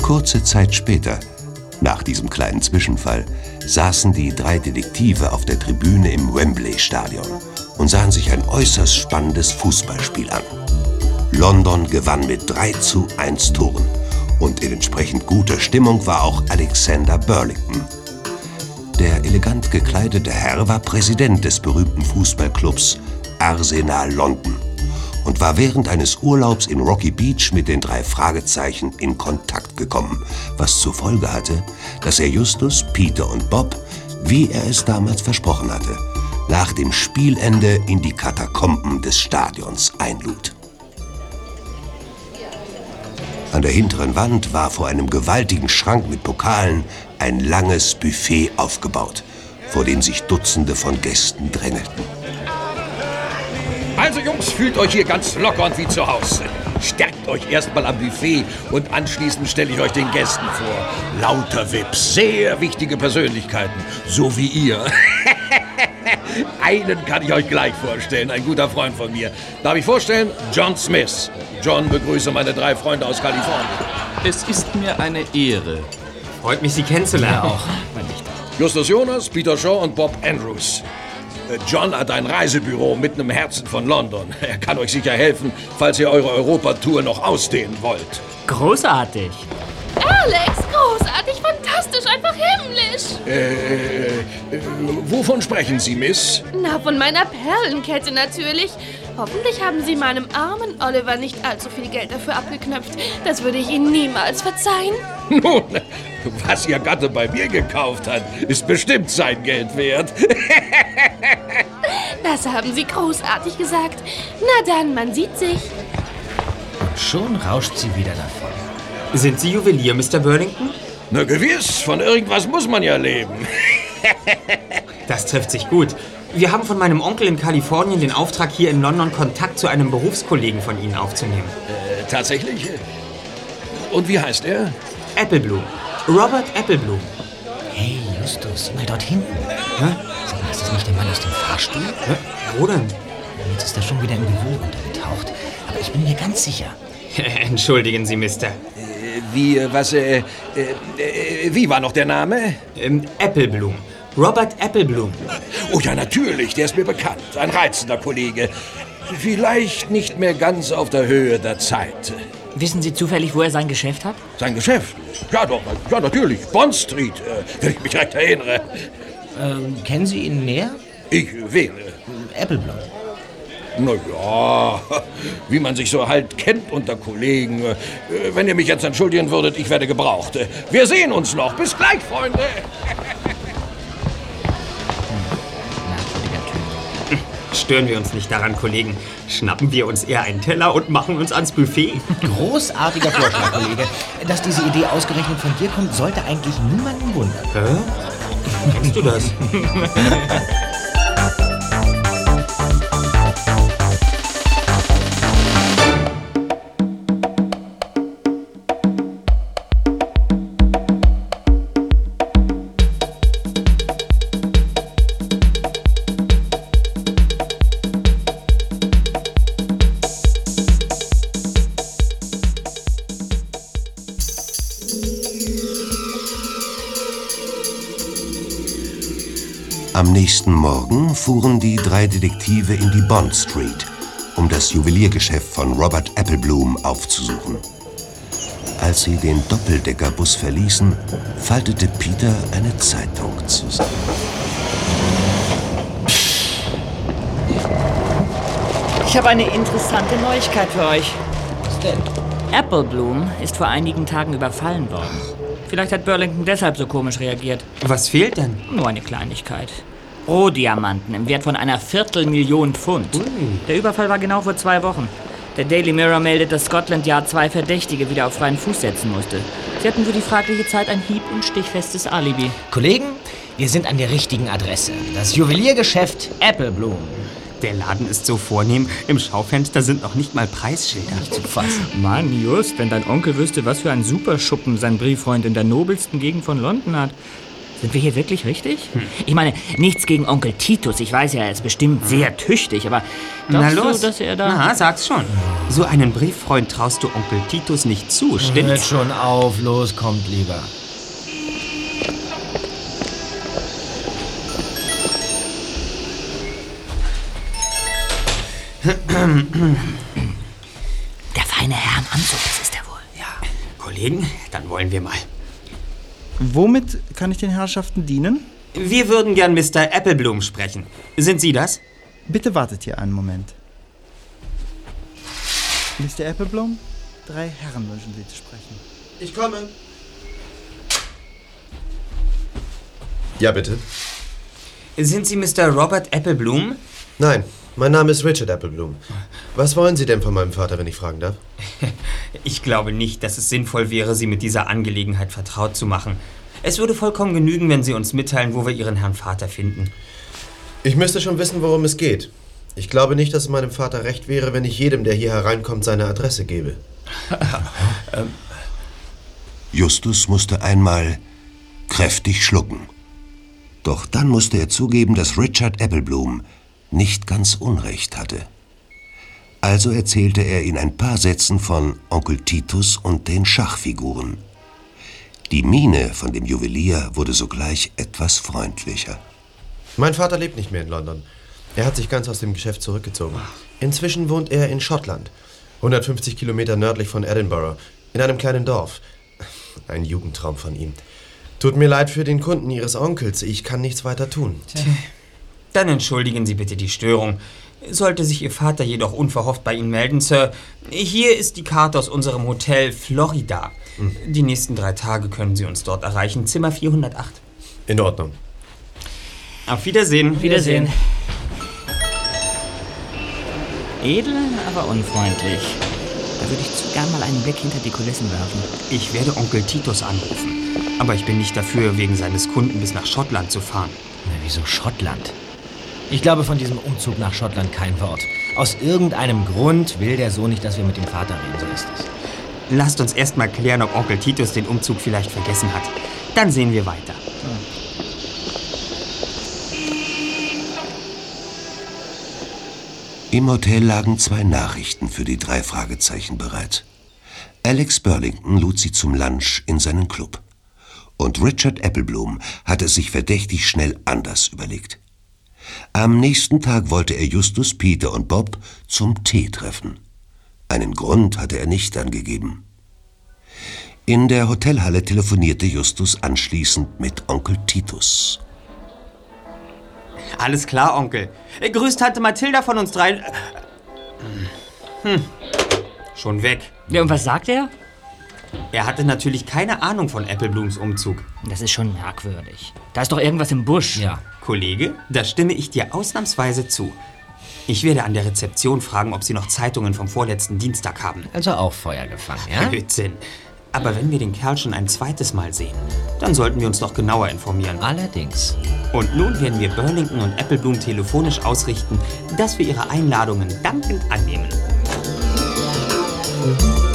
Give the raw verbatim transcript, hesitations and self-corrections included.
Kurze Zeit später, nach diesem kleinen Zwischenfall, saßen die drei Detektive auf der Tribüne im Wembley-Stadion und sahen sich ein äußerst spannendes Fußballspiel an. London gewann mit drei zu eins Toren und in entsprechend guter Stimmung war auch Alexander Burlington. Der elegant gekleidete Herr war Präsident des berühmten Fußballclubs Arsenal London und war während eines Urlaubs in Rocky Beach mit den drei Fragezeichen in Kontakt gekommen, was zur Folge hatte, dass er Justus, Peter und Bob, wie er es damals versprochen hatte, nach dem Spielende in die Katakomben des Stadions einlud. An der hinteren Wand war vor einem gewaltigen Schrank mit Pokalen ein langes Buffet aufgebaut, vor dem sich Dutzende von Gästen drängelten. Also Jungs, fühlt euch hier ganz locker und wie zu Hause. Stärkt euch erstmal am Buffet und anschließend stelle ich euch den Gästen vor. Lauter V I Ps, sehr wichtige Persönlichkeiten, so wie ihr. Einen kann ich euch gleich vorstellen, ein guter Freund von mir. Darf ich vorstellen? John Smith. John, begrüße meine drei Freunde aus Kalifornien. Es ist mir eine Ehre. Freut mich, Sie kennenzulernen. Ja, auch. Justus Jonas, Peter Shaw und Bob Andrews. John hat ein Reisebüro mitten im Herzen von London. Er kann euch sicher helfen, falls ihr eure Europatour noch ausdehnen wollt. Großartig. Alex, großartig, fantastisch, einfach himmlisch. Äh, äh, wovon sprechen Sie, Miss? Na, von meiner Perlenkette natürlich. Hoffentlich haben Sie meinem armen Oliver nicht allzu viel Geld dafür abgeknöpft. Das würde ich Ihnen niemals verzeihen. Nun, was Ihr Gatte bei mir gekauft hat, ist bestimmt sein Geld wert. Das haben Sie großartig gesagt. Na dann, man sieht sich. Schon rauscht sie wieder davon. Sind Sie Juwelier, Mister Burlington? Na gewiss, von irgendwas muss man ja leben. Das trifft sich gut. Wir haben von meinem Onkel in Kalifornien den Auftrag, hier in London Kontakt zu einem Berufskollegen von Ihnen aufzunehmen. Äh, tatsächlich? Und wie heißt er? Applebloom. Robert Applebloom. Hey, Justus, mal dort hinten. Hä? Sag mal, ist das nicht der Mann aus dem Fahrstuhl? Hä? Wo denn? Jetzt ist er schon wieder im Gewühl untergetaucht. Aber ich bin mir ganz sicher. Entschuldigen Sie, Mister. Äh, wie, was, äh, äh, äh, wie war noch der Name? Ähm, Applebloom. Robert Applebloom. Oh ja, natürlich, der ist mir bekannt. Ein reizender Kollege. Vielleicht nicht mehr ganz auf der Höhe der Zeit. Wissen Sie zufällig, wo er sein Geschäft hat? Sein Geschäft? Ja doch, ja natürlich. Bond Street, äh, wenn ich mich recht erinnere. Ähm, kennen Sie ihn näher? Ich wähle. Applebloom. Na ja, wie man sich so halt kennt unter Kollegen. Wenn ihr mich jetzt entschuldigen würdet, ich werde gebraucht. Wir sehen uns noch. Bis gleich, Freunde. Stören wir uns nicht daran, Kollegen. Schnappen wir uns eher einen Teller und machen uns ans Buffet. Großartiger Vorschlag, Kollege. Dass diese Idee ausgerechnet von dir kommt, sollte eigentlich niemanden wundern. Hä? Kennst du das? Am nächsten Morgen fuhren die drei Detektive in die Bond Street, um das Juweliergeschäft von Robert Applebloom aufzusuchen. Als sie den Doppeldeckerbus verließen, faltete Peter eine Zeitung zusammen. Ich habe eine interessante Neuigkeit für euch. Was denn? Applebloom ist vor einigen Tagen überfallen worden. Vielleicht hat Burlington deshalb so komisch reagiert. Was fehlt denn? Nur eine Kleinigkeit. Rohdiamanten im Wert von einer Viertelmillion Pfund. Ui. Der Überfall war genau vor zwei Wochen. Der Daily Mirror meldet, dass Scotland Yard zwei Verdächtige wieder auf freien Fuß setzen musste. Sie hatten für die fragliche Zeit ein hieb- und stichfestes Alibi. Kollegen, wir sind an der richtigen Adresse. Das Juweliergeschäft Applebloom. Der Laden ist so vornehm. Im Schaufenster sind noch nicht mal Preisschilder. Nicht zu fassen. Mann, Just, wenn dein Onkel wüsste, was für ein Superschuppen sein Brieffreund in der nobelsten Gegend von London hat. Sind wir hier wirklich richtig? Hm. Ich meine, nichts gegen Onkel Titus. Ich weiß ja, er ist bestimmt sehr tüchtig, aber na los, du, dass er da... Na, sag's schon. So einen Brieffreund traust du Onkel Titus nicht zu, stimmt's? Hört schon auf, los, kommt lieber. Der feine Herr im Anzug, das ist er wohl. Ja, Kollegen, dann wollen wir mal. Womit kann ich den Herrschaften dienen? Wir würden gern Mister Applebloom sprechen. Sind Sie das? Bitte wartet hier einen Moment. Mister Applebloom, drei Herren wünschen Sie zu sprechen. Ich komme. Ja, bitte. Sind Sie Mister Robert Applebloom? Nein, mein Name ist Richard Applebloom. Was wollen Sie denn von meinem Vater, wenn ich fragen darf? Ich glaube nicht, dass es sinnvoll wäre, Sie mit dieser Angelegenheit vertraut zu machen. Es würde vollkommen genügen, wenn Sie uns mitteilen, wo wir Ihren Herrn Vater finden. Ich müsste schon wissen, worum es geht. Ich glaube nicht, dass es meinem Vater recht wäre, wenn ich jedem, der hier hereinkommt, seine Adresse gebe. Justus musste einmal kräftig schlucken. Doch dann musste er zugeben, dass Richard Applebloom nicht ganz Unrecht hatte. Also erzählte er in ein paar Sätzen von Onkel Titus und den Schachfiguren. Die Miene von dem Juwelier wurde sogleich etwas freundlicher. Mein Vater lebt nicht mehr in London. Er hat sich ganz aus dem Geschäft zurückgezogen. Inzwischen wohnt er in Schottland, hundertfünfzig Kilometer nördlich von Edinburgh, in einem kleinen Dorf. Ein Jugendtraum von ihm. Tut mir leid für den Kunden Ihres Onkels, ich kann nichts weiter tun. Dann entschuldigen Sie bitte die Störung. Sollte sich Ihr Vater jedoch unverhofft bei Ihnen melden, Sir, hier ist die Karte aus unserem Hotel Florida. Hm. Die nächsten drei Tage können Sie uns dort erreichen, Zimmer vierhundertacht. In Ordnung. Auf Wiedersehen. Wiedersehen. Edel, aber unfreundlich. Da würde ich zu gern mal einen Blick hinter die Kulissen werfen. Ich werde Onkel Titus anrufen. Aber ich bin nicht dafür, wegen seines Kunden bis nach Schottland zu fahren. Na, wieso Schottland? Ich glaube von diesem Umzug nach Schottland kein Wort. Aus irgendeinem Grund will der Sohn nicht, dass wir mit dem Vater reden, so ist es. Lasst uns erst mal klären, ob Onkel Titus den Umzug vielleicht vergessen hat. Dann sehen wir weiter. Im Hotel lagen zwei Nachrichten für die drei Fragezeichen bereit. Alex Burlington lud sie zum Lunch in seinen Club. Und Richard Applebloom hatte es sich verdächtig schnell anders überlegt. Am nächsten Tag wollte er Justus, Peter und Bob zum Tee treffen. Einen Grund hatte er nicht angegeben. In der Hotelhalle telefonierte Justus anschließend mit Onkel Titus. Alles klar, Onkel. Grüßt Tante Mathilda von uns dreien. Hm. Schon weg. Ja, und was sagt er? Er hatte natürlich keine Ahnung von Appleblooms Umzug. Das ist schon merkwürdig. Da ist doch irgendwas im Busch. Ja. Kollege, da stimme ich dir ausnahmsweise zu. Ich werde an der Rezeption fragen, ob Sie noch Zeitungen vom vorletzten Dienstag haben. Also auch Feuer gefangen, ja? Blödsinn. Aber wenn wir den Kerl schon ein zweites Mal sehen, dann sollten wir uns doch genauer informieren. Allerdings. Und nun werden wir Burlington und Applebloom telefonisch ausrichten, dass wir ihre Einladungen dankend annehmen.